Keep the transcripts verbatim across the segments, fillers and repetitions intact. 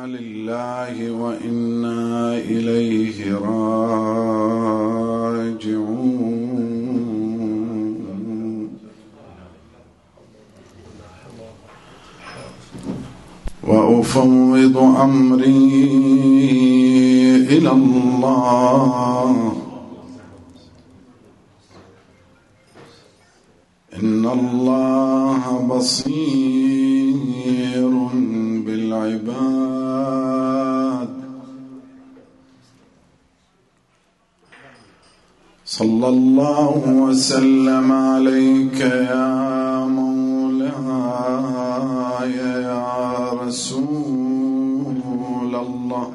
إنا لله وإنا إليه راجعون. وأفوض أمري إلى الله إن الله بصير بالعباد. صلى الله وسلم عليك يا مولاي يا رسول الله.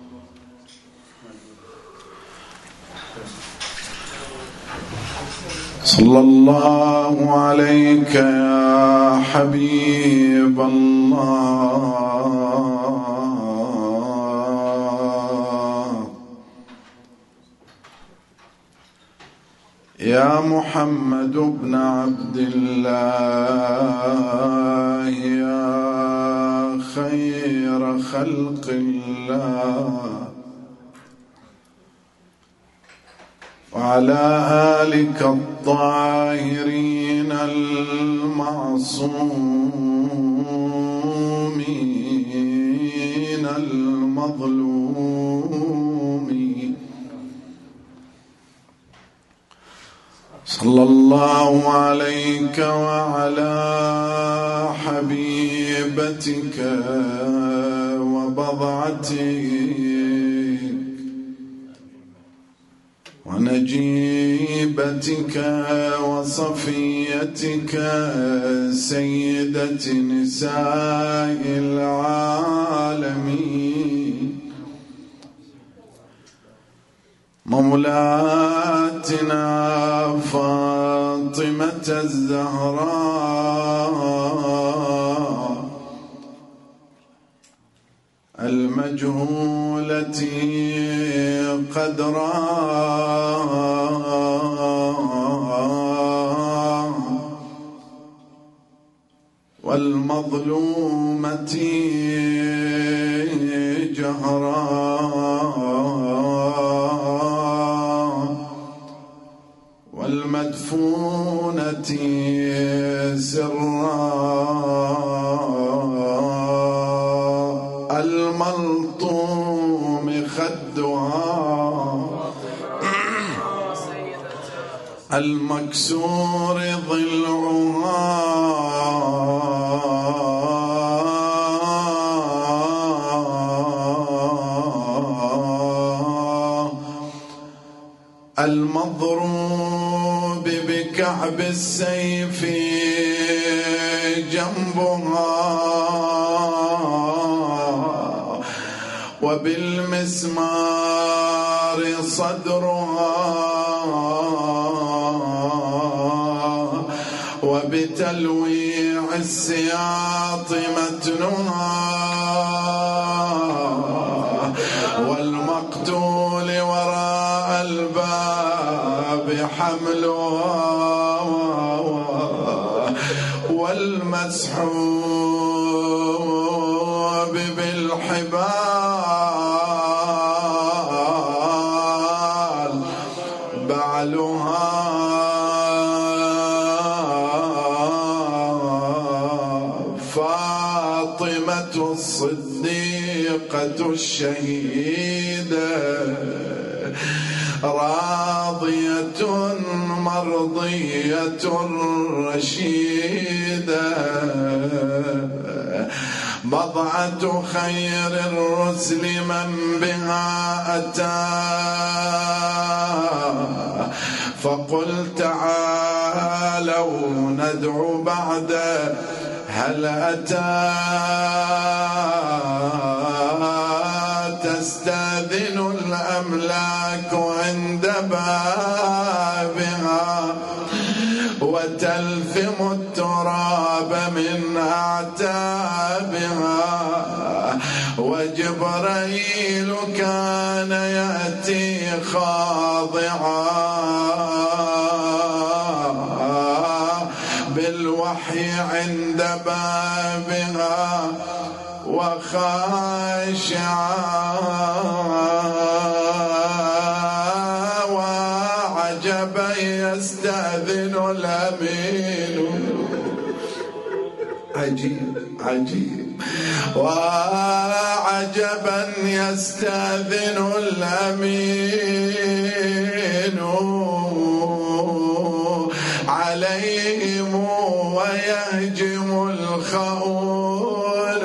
صلى الله عليك يا حبيب الله يا محمد بن عبد الله يا خير خلق الله وعلى آلك الطاهرين المعصومين المظلومين. صلى الله عليك وعلى حبيبتك وبضعتك ونجيبتك وصفيتك سيدة نساء العالمين مولاتنا فاطمة الزهراء المجهولة قدرها والمظلومة جهرا والمدفونة سرا الملطوم خدها المكسور ضلعها المضروب بكعب السيف جنبها وبالمسمار صدرها وبتلويع السياط متنها والمقتول وراء الباب حملها والمسحوب بالحبال بعلها فاطمة الصديقة الشهيدة راضية مرضية رشيدة بضعة خير الرسل من بها أتى فقل تعالوا ندعو بعد هل أتى تستأذن الأملاك عند بابها وتلثم التراب من أعتابها وجبريل كان يأتي خاضعا بالوحي عند بابها وخاشعا وعجبا يستأذن الأمين. عجيب عجيب. وعجبا يستأذن الأمين عليهم ويهجم الخؤون.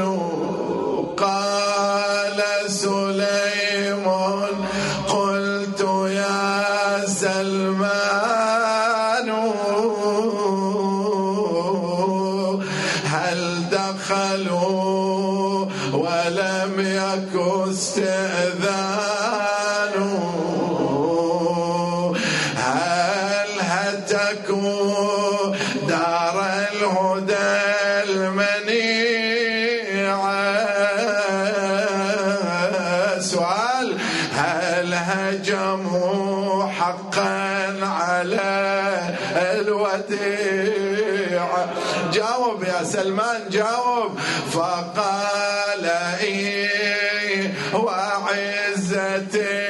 قال سليمان قلت يا سلمان هل دخلوا ولم يك استئذان هل هتكوا دار الهدى المنيعة. سؤال هل هجموا حقا على الوديعة؟ جاوب يا سلمان جاوب. فقال إيه وعزة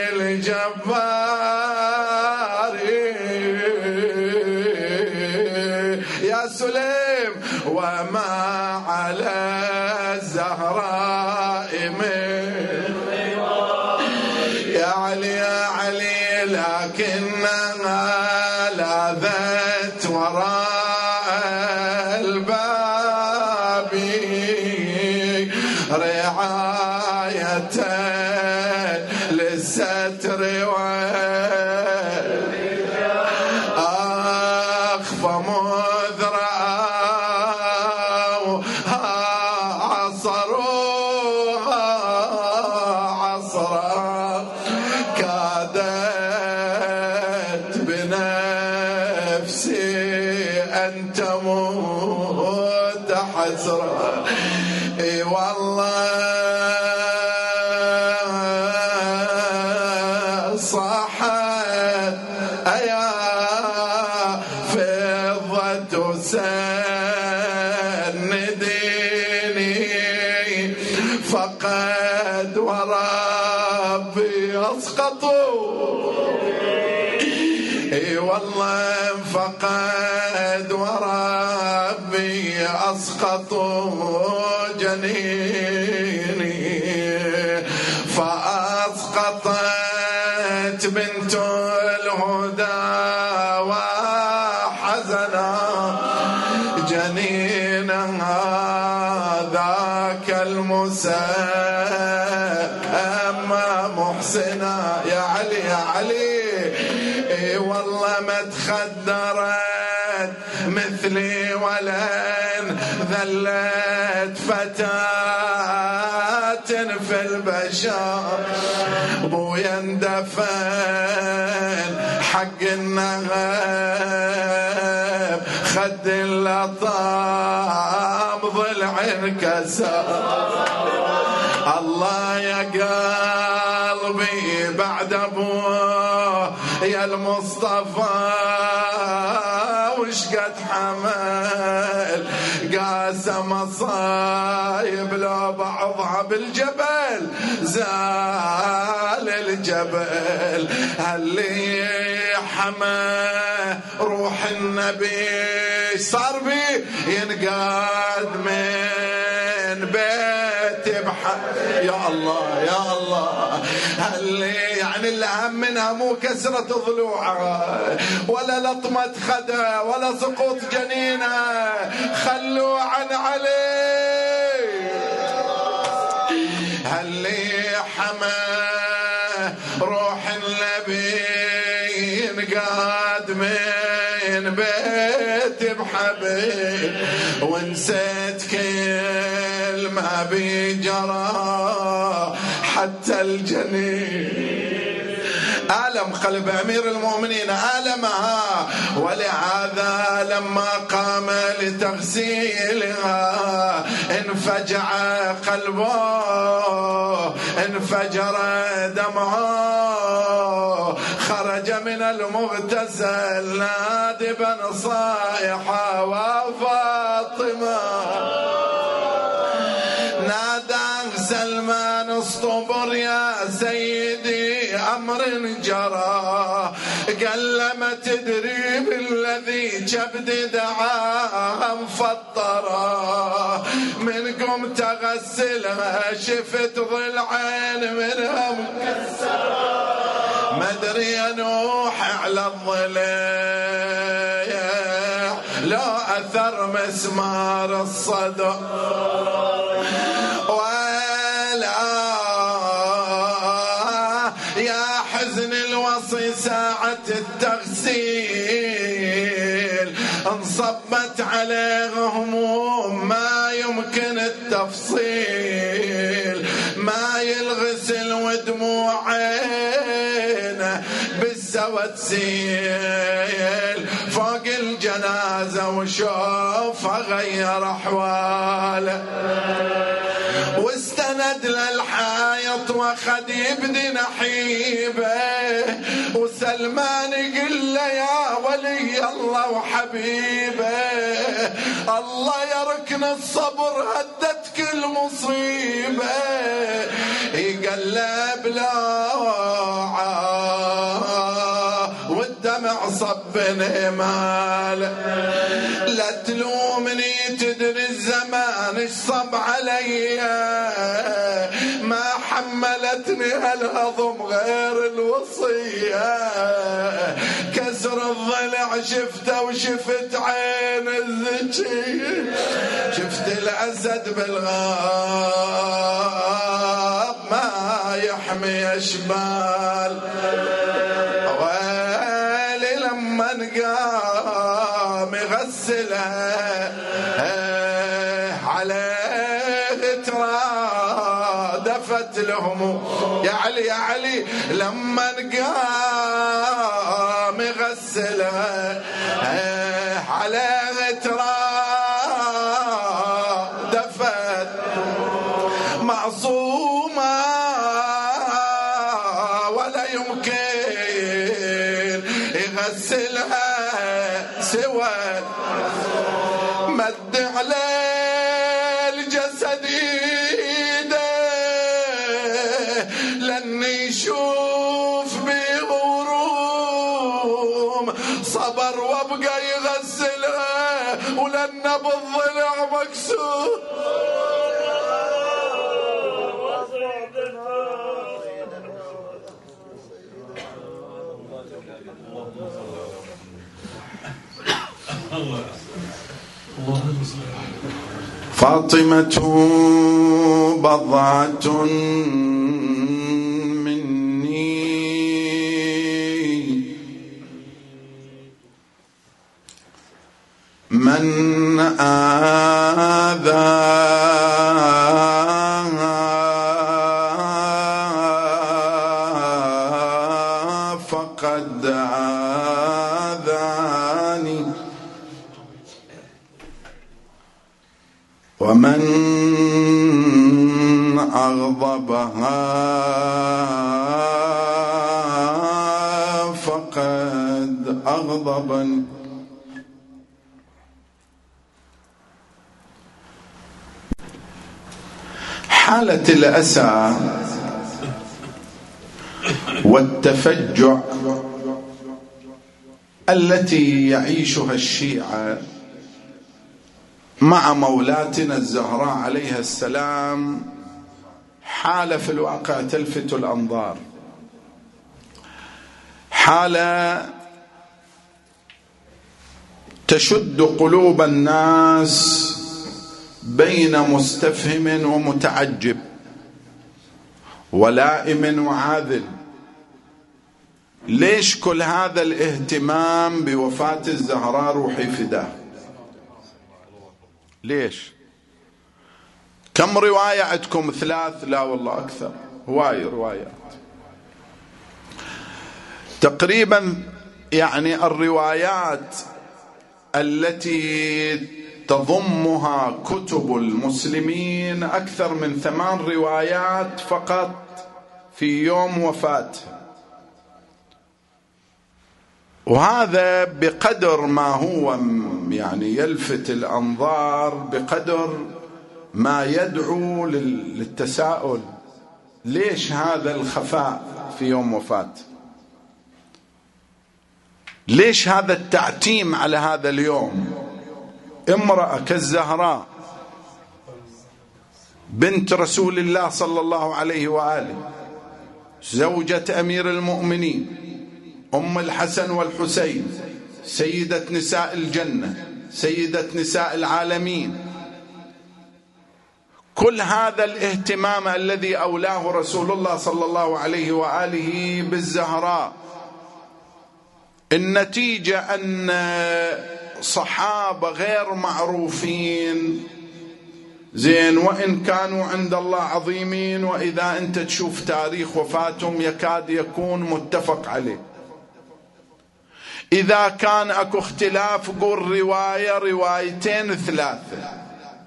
الجبار يا سليم وما على الزهراء من يا علي يا علي لكنها لاذت وراء الباب رعاية للستر وأخفى مذ رأوها عصروها عصرا كادت بنفسي أن تموت حسرا. اي والله صاحت ايا فضة سنديني فقد وربي اسقطوا. اي والله فقد وربي اسقطوا جنيني فأسقطت بنت الهدى وحزنا جنينها ذاك المسمى محسنا. يا علي يا علي اي والله ما تخدرت مثلي ولن ذلت فتاة في البشر بويا اندفن حق النغب خد اللطام ضلع انكسر. الله يا قلبي بعد ابوه يا المصطفى وش قد حمل قاسم مصايب لو بعضها بالجبل زال الجبل. اللي حمى روح النبي صار بي ينقاد من بيت بحق. يا الله يا الله. اللي يعني اللي هم منها مو كسرة ضلوعها ولا لطمة خدها ولا سقوط جنينها. خلوا عن علي اللي حمى روح النبي ينقاد من بيت بحبيب ونسيت كل ما بيجرى حتى الجنين. ألم قلب أمير المؤمنين ألمها ولهذا لما قام لتغسيلها انفجع قلبه انفجر دمعه خرج من المغتسل نادبا صائحا وفاطمة نادى اصطبر يا سيدي أمر جرى. قال له ما تدري بالذي كبد دعاها مفطرة، من قمت أغسلها شفت ضلعين منها مكسرة. ما ادري يا نوح على الضليع لو أثر مسمار الصدى، الوصي ساعة التغسيل انصبت عليه هموم ما يمكن التفصيل، ما يلغسل ودموع عينه بالسوى تسيل فوق الجنازة وشوف غير أحواله، واستند للحائط وخد يبدي نحيبه، وسلمان يقول له يا ولي الله وحبيبه الله يركن الصبر هدت كل مصيبه، يقلب لوعه والدمع صب مال. لا تلومني تدري الزمان ايش صب علي، ما حملتني هالهضم غير الوصية، كسر الضلع شفته وشفت عين الذكي، شفت الأسد بالغاب ما يحمي أشبال، ويلي لما نقام يغسلها عليه ترادفت لهم يا علي يا علي، لما نقام يغسلها عليه ترادفت معصومة ولا يمكن يغسلها سوى مد عليه الجسد ايده لن يشوف بغروم، صبر وابقى يغسلها ولن بالضلع مكسور. فاطمة بضعة مني من آذاها فقد آذاني، ومن أغضبها فقد أغضبني. حالة الأسى والتفجع التي يعيشها الشيعة مع مولاتنا الزهراء عليها السلام حالة في الواقع تلفت الأنظار، حالة تشد قلوب الناس بين مستفهم ومتعجب ولائم وعاذل. ليش كل هذا الاهتمام بوفاة الزهراء روحي فداه؟ ليش؟ كم رواية عندكم؟ ثلاث؟ لا والله أكثر، هواي روايات تقريبا. يعني الروايات التي تضمها كتب المسلمين أكثر من ثمان روايات فقط في يوم وفاتها، وهذا بقدر ما هو يعني يلفت الأنظار بقدر ما يدعو للتساؤل. ليش هذا الخفاء في يوم وفاة؟ ليش هذا التعتيم على هذا اليوم؟ امرأة كالزهراء بنت رسول الله صلى الله عليه وآله، زوجة أمير المؤمنين، أم الحسن والحسين، سيدة نساء الجنة، سيدة نساء العالمين، كل هذا الاهتمام الذي أولاه رسول الله صلى الله عليه وآله بالزهراء، النتيجة أن صحابة غير معروفين زين وإن كانوا عند الله عظيمين، وإذا أنت تشوف تاريخ وفاتهم يكاد يكون متفق عليه. إذا كان أكو اختلاف قول رواية روايتين ثلاثة،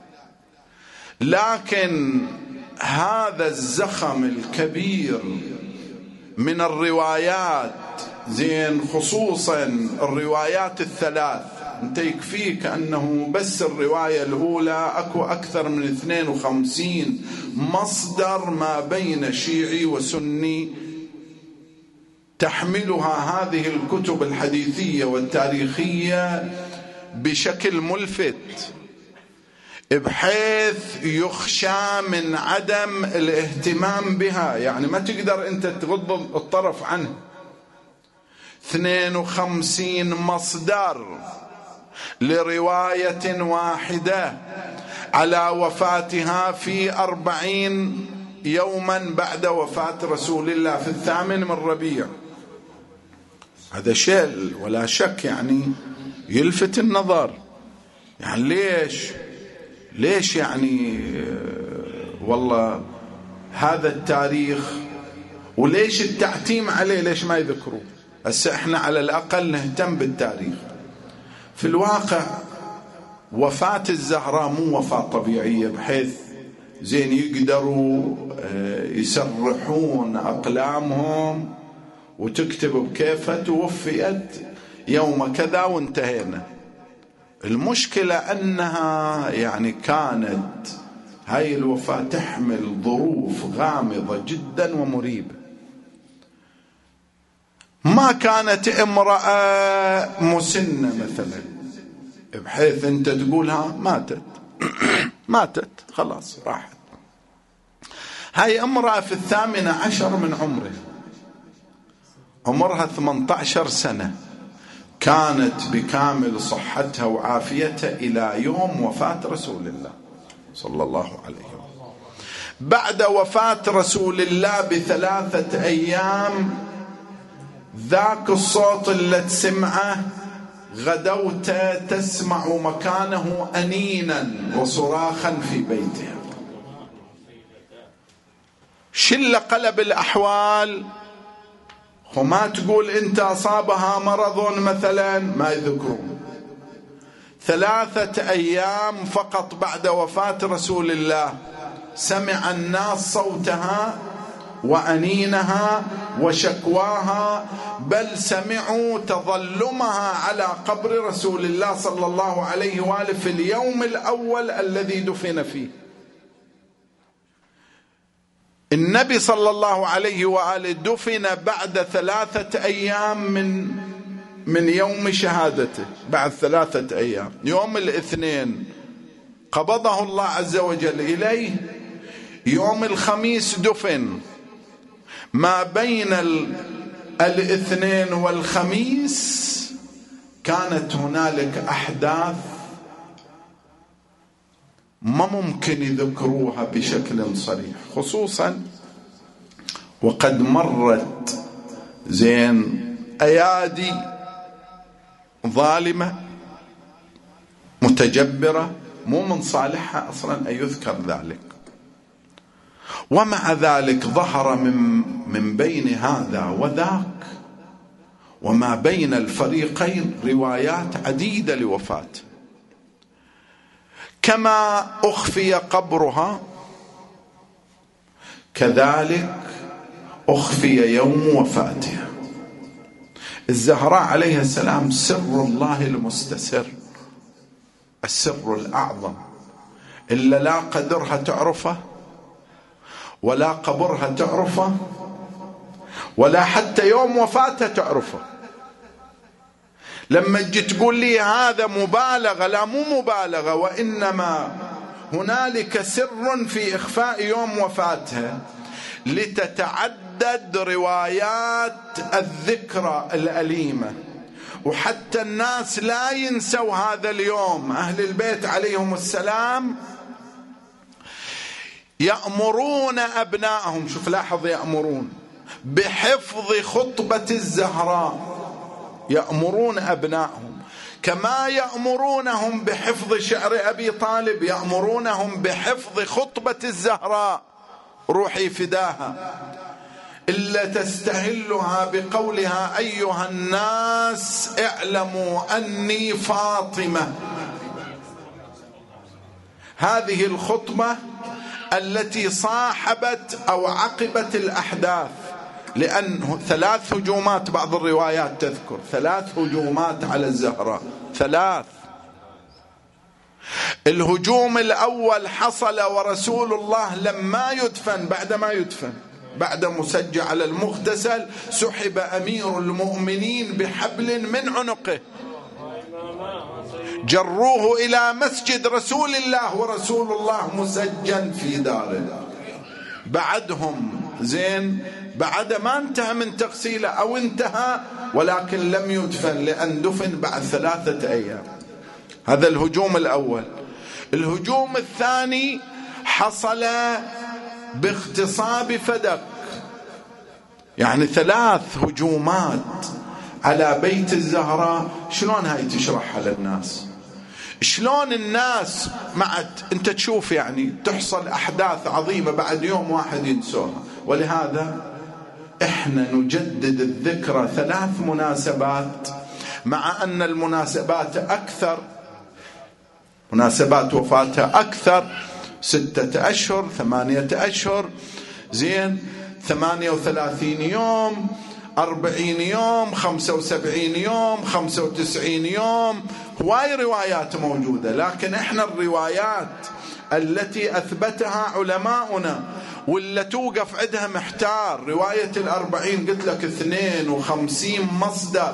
لكن هذا الزخم الكبير من الروايات زين، خصوصا الروايات الثلاث، انت يكفيك أنه بس الرواية الأولى أكو أكثر من اثنين وخمسين مصدر ما بين شيعي وسني تحملها هذه الكتب الحديثية والتاريخية بشكل ملفت، بحيث يخشى من عدم الاهتمام بها، يعني ما تقدر انت تغض الطرف عنه. اثنين وخمسين مصدر لرواية واحدة على وفاتها في أربعين يوما بعد وفاة رسول الله في الثامن من ربيع. هذا شيء ولا شك يعني يلفت النظر. يعني ليش ليش يعني والله هذا التاريخ، وليش التعتيم عليه؟ ليش ما يذكروه؟ هسه احنا على الأقل نهتم بالتاريخ. في الواقع وفاة الزهراء مو وفاة طبيعية بحيث زين يقدروا يسرحون أقلامهم وتكتب بكيفها توفيت يوم كذا وانتهينا. المشكلة أنها يعني كانت هاي الوفاة تحمل ظروف غامضة جدا ومريبة. ما كانت امرأة مسنة مثلا بحيث أنت تقولها ماتت ماتت خلاص راحت. هاي امرأة في الثامنة عشر من عمره، عمرها ثمانية عشر سنة، كانت بكامل صحتها وعافيتها إلى يوم وفاة رسول الله صلى الله عليه وسلم. بعد وفاة رسول الله بثلاثة أيام ذاك الصوت اللي تسمعه غدوت تسمع مكانه أنينا وصراخا في بيتها. شل قلب الأحوال، وما تقول انت أصابها مرض مثلا، ما يذكرون. ثلاثة أيام فقط بعد وفاة رسول الله سمع الناس صوتها وأنينها وشكواها، بل سمعوا تظلمها على قبر رسول الله صلى الله عليه وآله في اليوم الأول الذي دفن فيه. النبي صلى الله عليه وآله دفن بعد ثلاثة أيام من من يوم شهادته، بعد ثلاثة أيام يوم الاثنين قبضه الله عز وجل إليه، يوم الخميس دفن. ما بين الاثنين والخميس كانت هنالك أحداث ما ممكن يذكروها بشكل صريح، خصوصا وقد مرت زين أيادي ظالمة متجبرة مو من صالحها أصلا أن يذكر ذلك. ومع ذلك ظهر من من بين هذا وذاك وما بين الفريقين روايات عديدة لوفاته. كما أخفي قبرها كذلك أخفي يوم وفاتها. الزهراء عليها السلام سر الله المستسر، السر الأعظم، إلا لا قدرها تعرفه ولا قبرها تعرفه، ولا حتى يوم وفاتها تعرفه. لما تجي تقول لي هذا مبالغة، لا مو مبالغة، وإنما هنالك سر في إخفاء يوم وفاتها لتتعدد روايات الذكرى الأليمة، وحتى الناس لا ينسوا هذا اليوم. أهل البيت عليهم السلام يأمرون أبنائهم، شوف لاحظ، يأمرون بحفظ خطبة الزهراء، يأمرون أبنائهم كما يأمرونهم بحفظ شعر أبي طالب، يأمرونهم بحفظ خطبة الزهراء روحي فداها، إلا تستهلها بقولها أيها الناس اعلموا أني فاطمة. هذه الخطبة التي صاحبت أو عقبت الأحداث، لأن ثلاث هجومات بعض الروايات تذكر ثلاث هجومات على الزهراء، ثلاث. الهجوم الأول حصل ورسول الله لما يدفن، بعد ما يدفن، بعد مسجع على المغتسل، سحب أمير المؤمنين بحبل من عنقه، جروه إلى مسجد رسول الله ورسول الله مسجن في داره. بعدهم زين، بعد ما انتهى من تغسيله أو انتهى، ولكن لم يدفن لأن دفن بعد ثلاثة أيام. هذا الهجوم الأول. الهجوم الثاني حصل باغتصاب فدك، يعني ثلاث هجومات على بيت الزهراء. شلون هاي تشرحها للناس؟ شلون الناس معت انت تشوف يعني تحصل أحداث عظيمة بعد يوم واحد ينسوها. ولهذا احنا نجدد الذكرى ثلاث مناسبات، مع أن المناسبات أكثر، مناسبات وفاتها أكثر، ستة أشهر، ثمانية أشهر، زين، ثمانية وثلاثين يوم، أربعين يوم، خمسة وسبعين يوم، خمسة وتسعين يوم، هواي روايات موجودة. لكن احنا الروايات التي أثبتها علماؤنا واللي توقف عندها محتار، رواية الأربعين قلت لك اثنين وخمسين مصدر،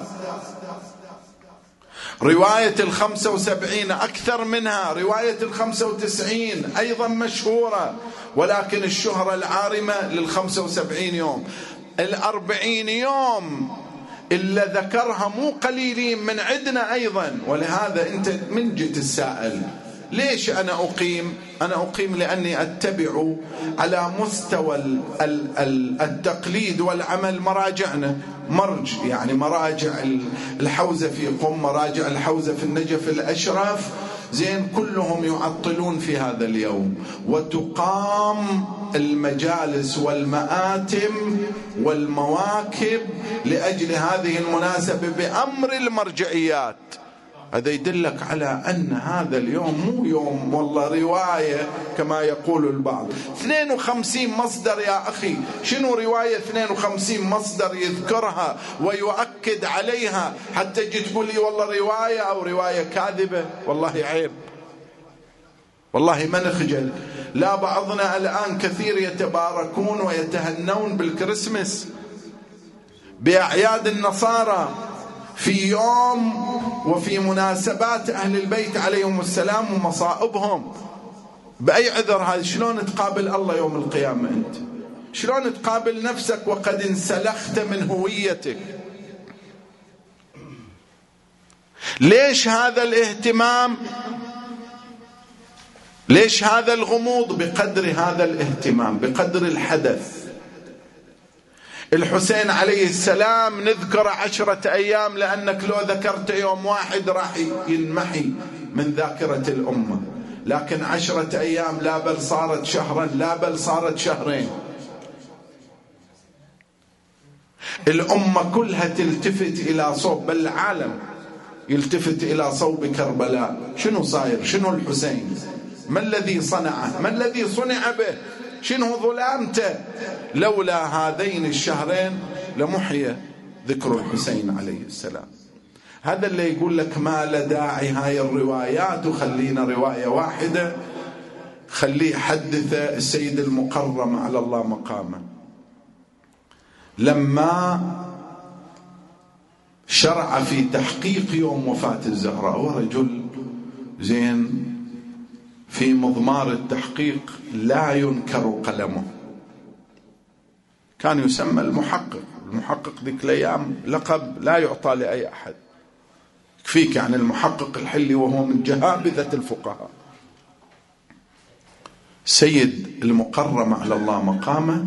رواية الخمسة وسبعين أكثر منها، رواية الخمسة وتسعين أيضا مشهورة، ولكن الشهرة العارمة للخمسة وسبعين يوم. الأربعين يوم إلا ذكرها مو قليلين من عندنا أيضا. ولهذا أنت من جيت السائل ليش أنا أقيم؟ أنا أقيم لأني أتبع على مستوى التقليد والعمل مراجعنا، مرج يعني مراجع الحوزة في قم، مراجع الحوزة في النجف الأشرف، زين، كلهم يعطلون في هذا اليوم، وتقام المجالس والمآتم والمواكب لأجل هذه المناسبة بأمر المرجعيات. هذا يدلك على أن هذا اليوم مو يوم والله رواية كما يقول البعض. اثنين وخمسين مصدر يا أخي، شنو رواية اثنين وخمسين مصدر يذكرها ويؤكد عليها حتى تجي تقول لي والله رواية أو رواية كاذبة؟ والله عيب، والله ما نخجل. لا بعضنا الآن كثير يتباركون ويتهنون بالكريسماس، بأعياد النصارى، في يوم وفي مناسبات أهل البيت عليهم السلام ومصائبهم. بأي عذر هذا؟ شلون تقابل الله يوم القيامة أنت؟ شلون تقابل نفسك وقد انسلخت من هويتك؟ ليش هذا الاهتمام؟ ليش هذا الغموض؟ بقدر هذا الاهتمام، بقدر الحدث. الحسين عليه السلام نذكر عشرة أيام، لأنك لو ذكرت يوم واحد راح ينمحي من ذاكرة الأمة، لكن عشرة أيام لا بل صارت شهرا، لا بل صارت شهرين. الأمة كلها تلتفت إلى صوب، بل العالم يلتفت إلى صوب كربلاء. شنو صاير؟ شنو الحسين؟ ما الذي صنعه؟ ما الذي صنع به؟ شنو ظلامته؟ لولا هذين الشهرين لمحيا ذكر الحسين عليه السلام. هذا اللي يقول لك ما لا داعي هاي الروايات وخلينا رواية واحدة. خليه حدث السيد المقرم على الله مقامه لما شرع في تحقيق يوم وفاة الزهراء، ورجل زين في مضمار التحقيق لا ينكر قلمه، كان يسمى المحقق. المحقق ذيك الأيام لقب لا يعطى لأي أحد، يكفيك يعني المحقق الحلي وهو من جهابذة الفقهاء. سيد المقرم على الله مقامه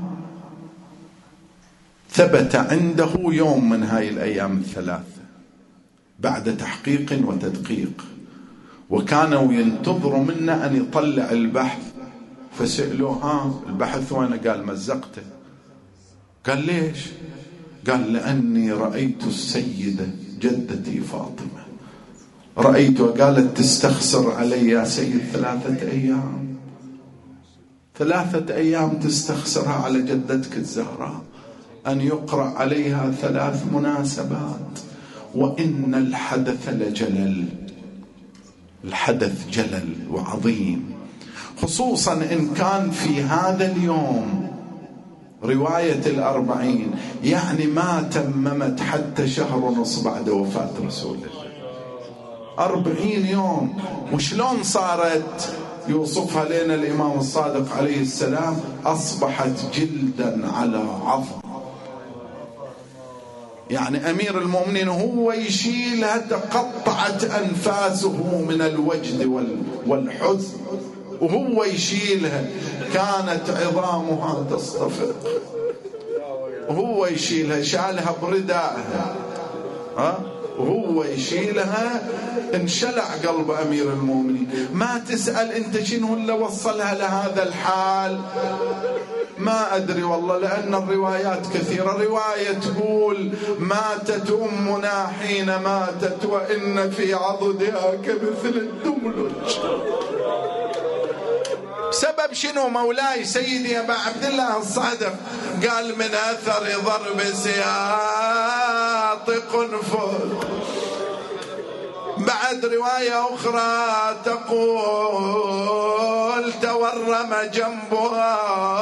ثبت عنده يوم من هاي الأيام الثلاثة بعد تحقيق وتدقيق، وكانوا ينتظروا منا أن يطلع البحث، فسألوه ها البحث وين؟ قال مزقته. قال ليش؟ قال لأني رأيت السيدة جدتي فاطمة، رأيتها قالت تستخسر علي يا سيد ثلاثة أيام، ثلاثة أيام تستخسرها على جدتك الزهراء، أن يقرأ عليها ثلاث مناسبات، وإن الحدث لجلل، الحدث جلل وعظيم، خصوصا إن كان في هذا اليوم رواية الأربعين، يعني ما تممت حتى شهر ونص بعد وفاة رسول الله، أربعين يوم. وشلون صارت؟ يوصفها لنا الإمام الصادق عليه السلام، أصبحت جلدا على عظم، يعني أمير المؤمنين هو يشيلها تقطعت أنفاسه من الوجد والحزن، وهو يشيلها كانت عظامها تصطفق، وهو يشيلها، شالها بردائها ها وهو يشيلها، انشلع قلب أمير المؤمنين. ما تسأل أنت شنو اللي وصلها لهذا الحال، ما أدري والله، لأن الروايات كثيرة. رواية تقول ماتت أمنا حين ماتت وإن في عضدها كمثل الدملج. سبب شنو مولاي سيدي أبا عبد الله الصادق؟ قال من أثر ضرب سياط قنفذ. بعد رواية أخرى تقول تورم جنبها.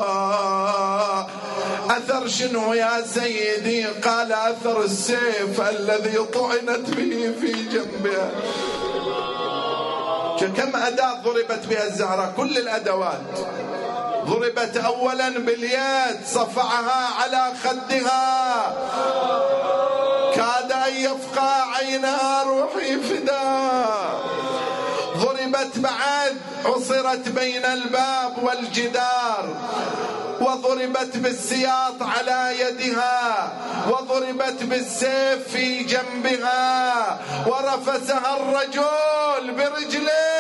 أثر شنو يا سيدي؟ قال أثر السيف الذي طعنت به في جنبها. كم أداة ضربت بها الزهراء؟ كل الأدوات. ضربت أولا باليد، صفعها على خدها، كاد أن يفقع عينها روحي فداء. ضربت بعد، عصرت بين الباب والجدار، وضربت بالسياط على يدها، وضربت بالسيف في جنبها، ورفسها الرجل برجله.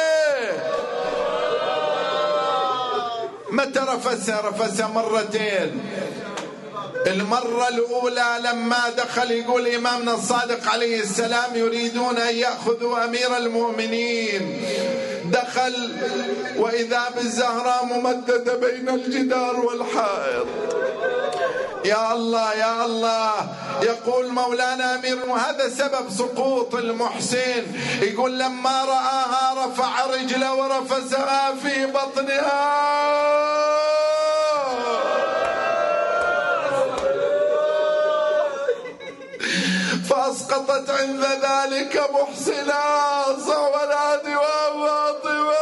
متى رفسها؟ رفسها مرتين. المرة الأولى لما دخل، يقول إمامنا الصادق عليه السلام يريدون أن يأخذوا أمير المؤمنين، دخل وإذا بالزهراء ممددة بين الجدار والحائط. يا الله يا الله. يقول مولانا أمير، وهذا سبب سقوط المحسن، يقول لما رآها رفع رجله ورفسها في بطنها، فأسقطت عند ذلك محسنا صورات وفاطمة.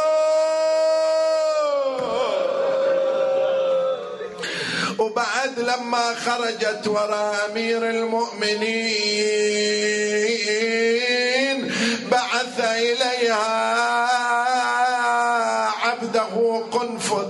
وبعد لما خرجت وراء أمير المؤمنين بعث إليها عبده قنفذ،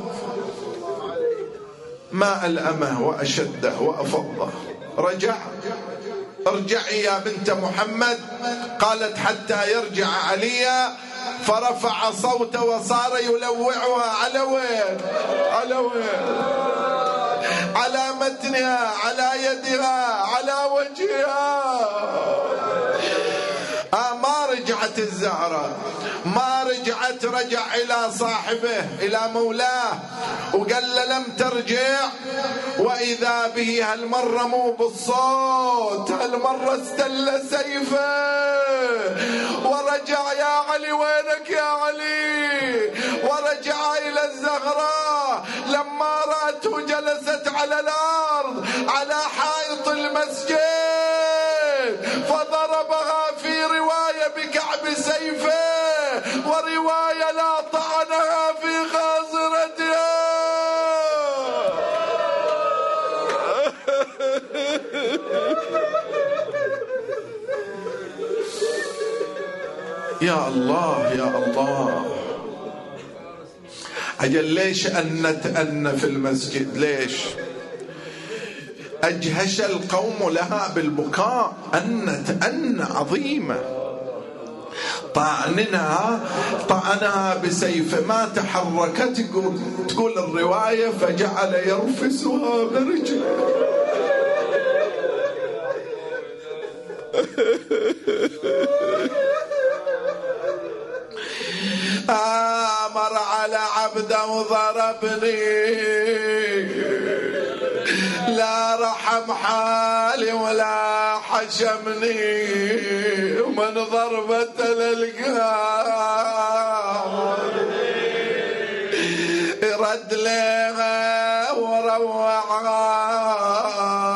ما ألأمه وأشده وأفضه. رجع، ارجعي يا بنت محمد. قالت حتى يرجع علي، فرفع صوته وصار يلوعها. على وين؟ على وين؟ على متنها، على يدها، على وجهها. آمار رجعت الزهرة، ما رجعت، رجع إلى صاحبه إلى مولاه وقال له لم ترجع، وإذا به هالمرة مو بالصوت، هالمرة استل سيفه ورجع. يا علي وينك يا علي؟ ورجع إلى الزهراء. لما رأته جلست على الأرض على حائط المسجد، فضربها في رواية بكعب سيفه، ورواية لا طعنها في خاصرتها. يا الله يا الله. أجل ليش أنت أن في المسجد؟ ليش أجهش القوم لها بالبكاء؟ أنت أن عظيمة. طعنها طعنها بسيف، ما تحركت. تقول, تقول الرواية فجعل يرفسها برجله. آمر على عبده وضربني، لا رحم حالي ولا حشمني، ومن ضربة للقام رد لها وروعها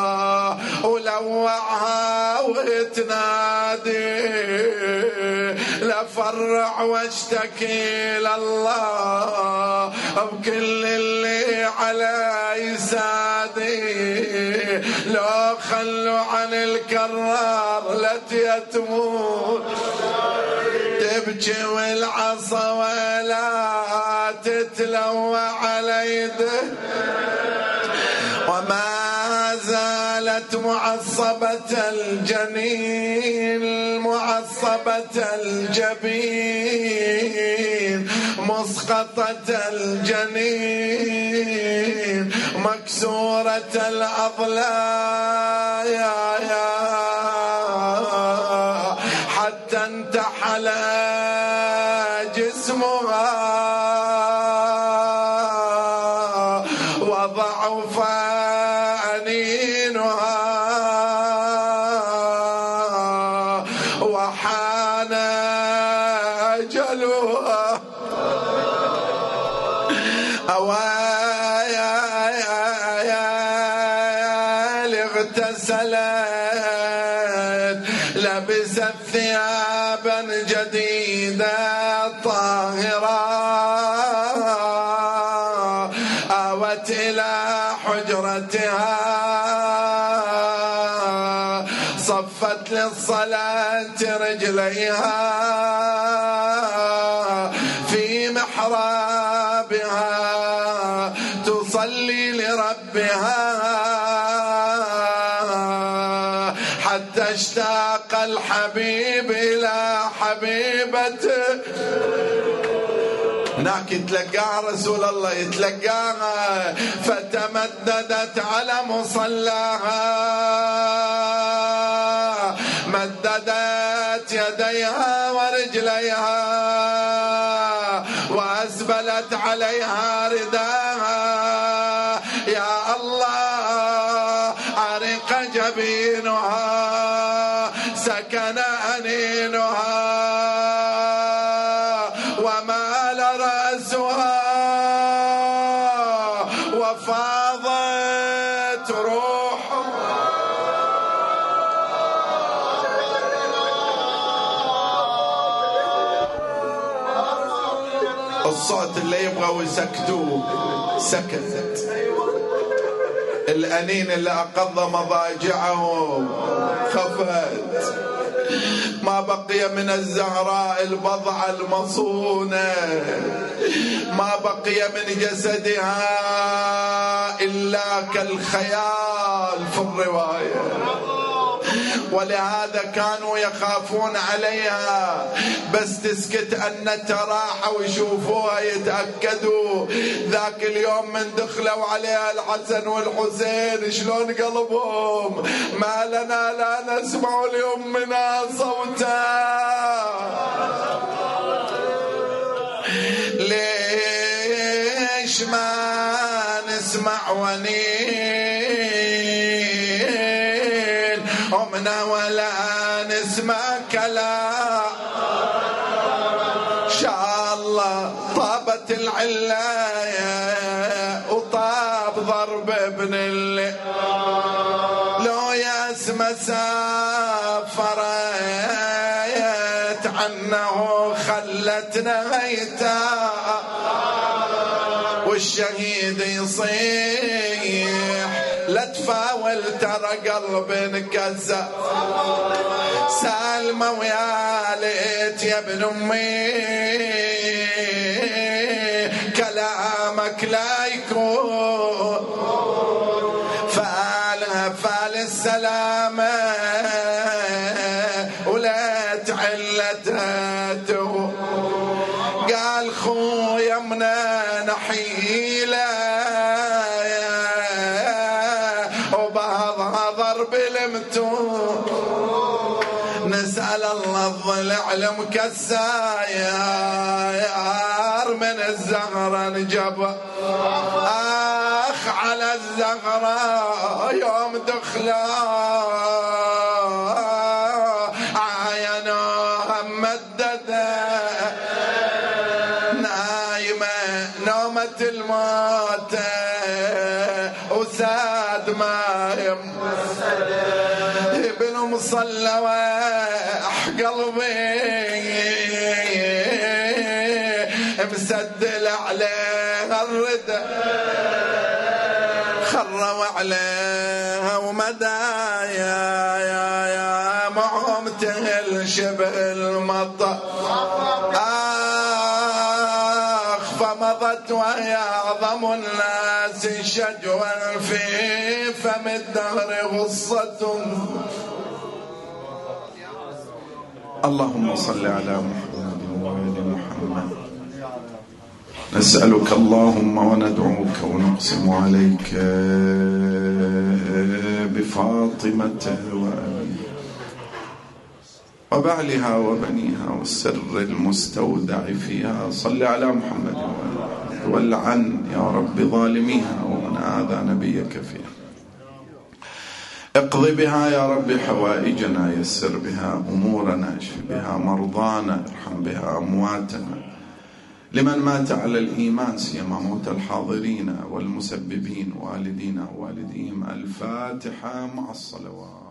ولوعها وتنادي، لفرع واشتكي لله بكل اللي علي سادي، لو خلوا عن الكرار التي تموت تبكي والعصا ولا تتلوى على يده. وما زالت معصبة الجنين معصبة الجبين مسقطة الجنين مكسورة الأضلاع، يا يا حتى انتحل جسمها وضعف أنينها وحان أجلها. أوايا اغتسلت لبست ثيابا جديدة طاهرة، آوت إلى حجرتها صفت للصلاة رجليها في محرابها تصلي لربها، حتى اشتاق الحبيب إلى حبيبته. هناك يتلقاها رسول الله يتلقاها، فتمددت على مصلاها، مددت يديها ورجليها وأسبلت عليها رداها. يا الله عرق جبينها سكن أنينها ومال رأسها وفاضت روحها. الصوت اللي يبغوا يسكتوه سكتت، الأنين اللي أقض مضاجعه خفت، ما بقي من الزهراء البضعة المصونة، ما بقي من جسدها إلا كالخيال في الرواية. ولهذا كانوا يخافون عليها، بس تسكت أن تراح ويشوفوها يتأكدوا. ذاك اليوم من دخلوا عليها الحسن والحسين شلون قلبهم، ما لنا لا نسمع لأمنا صوتا. ما نسمع ونين أمنا ولا نسمع كلام شاء الله طابت العلاية وطاب ضرب ابن اللي لو يا اسم سافرت عنه خلتنا غيتا والشهيد يصيح لا تفاول ترى قلب انكسر سالمة ويا ليت يا ابن امي كلامك لا يكون فالها فال السلامة ولا تعلته قال خويا منا نحيله وبعضها ضرب المتون نسأل الله الضلع المكساير من الزهرة نجب آخ على الزهرة يوم دخلا عاينوها ممددة نايمة نومة الموت وساد ما يم مصلى واح قلبي مسدل عليها الردى خروا عليها ومدايا يا يا معهم تهل شبه المطر آخ فمضت وهي أعظم الناس شجوا في فم الدهر غصة. اللهم صل على محمد وآل محمد. نسألك اللهم وندعوك ونقسم عليك بفاطمة وأبيها وبعلها وبنيها والسر المستودع فيها. صل على محمد وآل محمد والعن يا رب ظالميها ومن آذى نبيك فيها. اقض بها يا رب حوائجنا، يسر بها أمورنا، اشف بها مرضانا، ارحم بها أمواتنا، لمن مات على الإيمان سيما موت الحاضرين والمسببين والدينا ووالديهم. الفاتحة مع الصلوات.